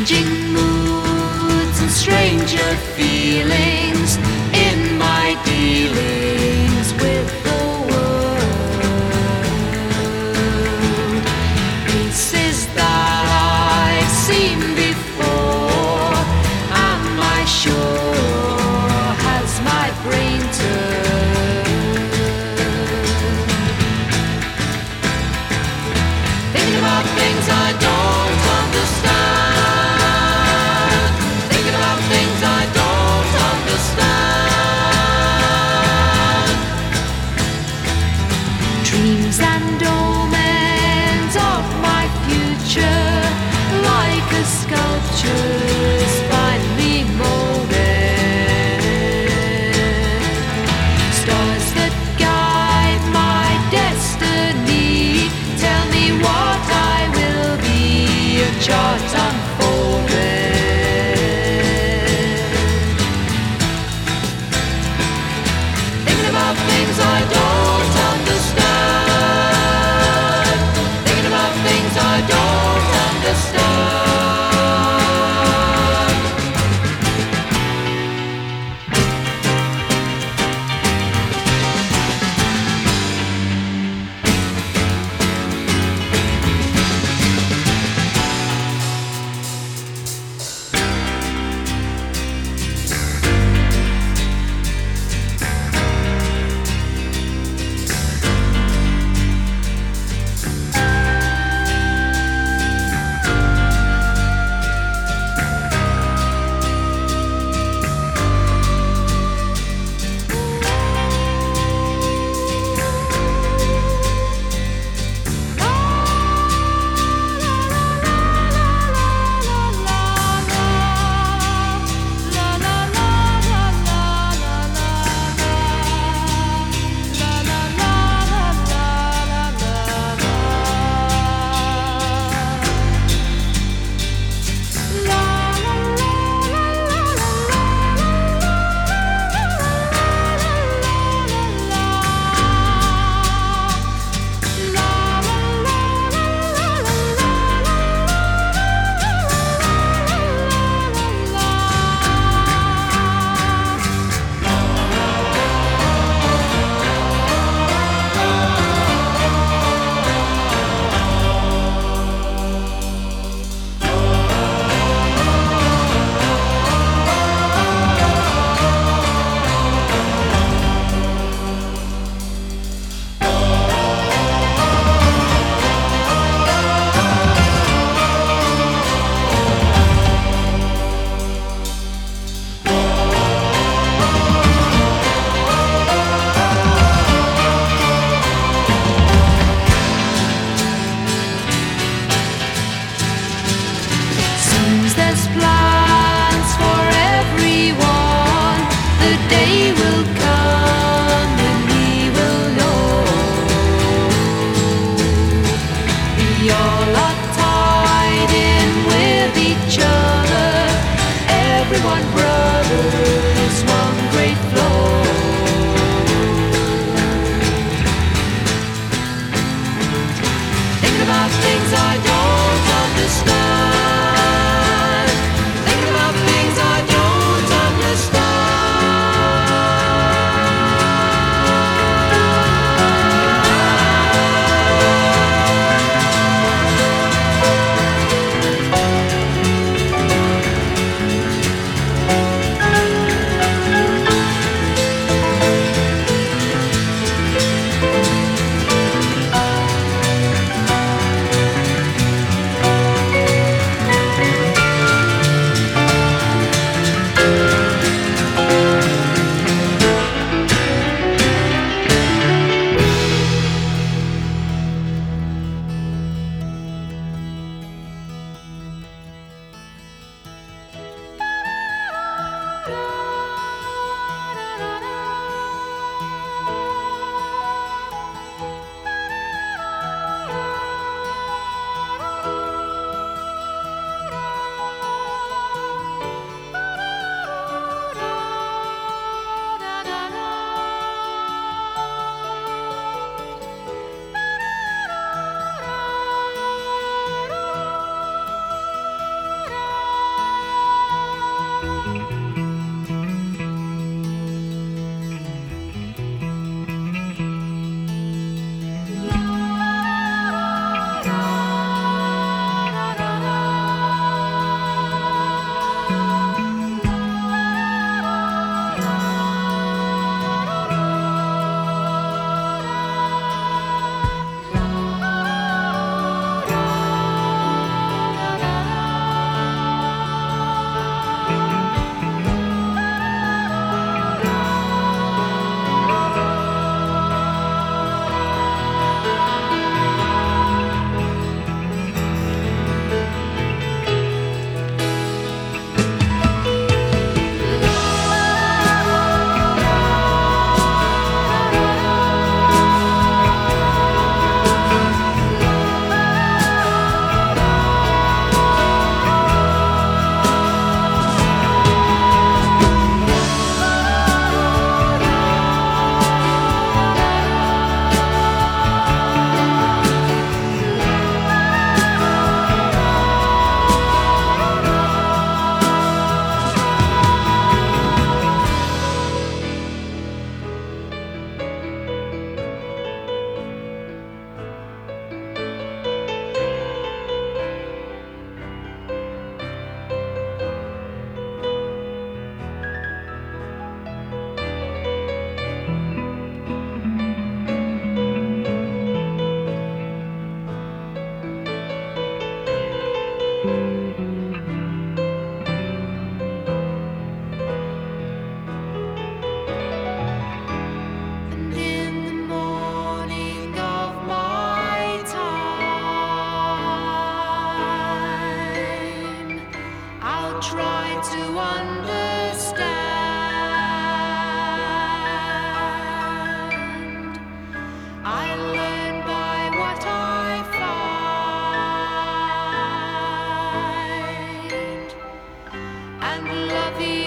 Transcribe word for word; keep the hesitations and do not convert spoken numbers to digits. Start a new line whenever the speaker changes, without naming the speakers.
changing moods and stranger feelings in my dealings with the world. Faces that I've seen before, am I sure has my brain turned? Thinking about things I don't understand, thinking about things I don't understand. Dreams and omens of my future, like a sculpture's finely molded. Stars that guide my destiny, tell me what I will be, a chart unfolded. Thinking about things I don't understand, thinking about things I don't understand. Seems there's plans for everyone. The day will come and we will know. We all are tied in with each other, everyone brothers, one great flow. Thinking about things I don't understand, And in the morning of my time, I'll try to understand. I learn by what I find, and love you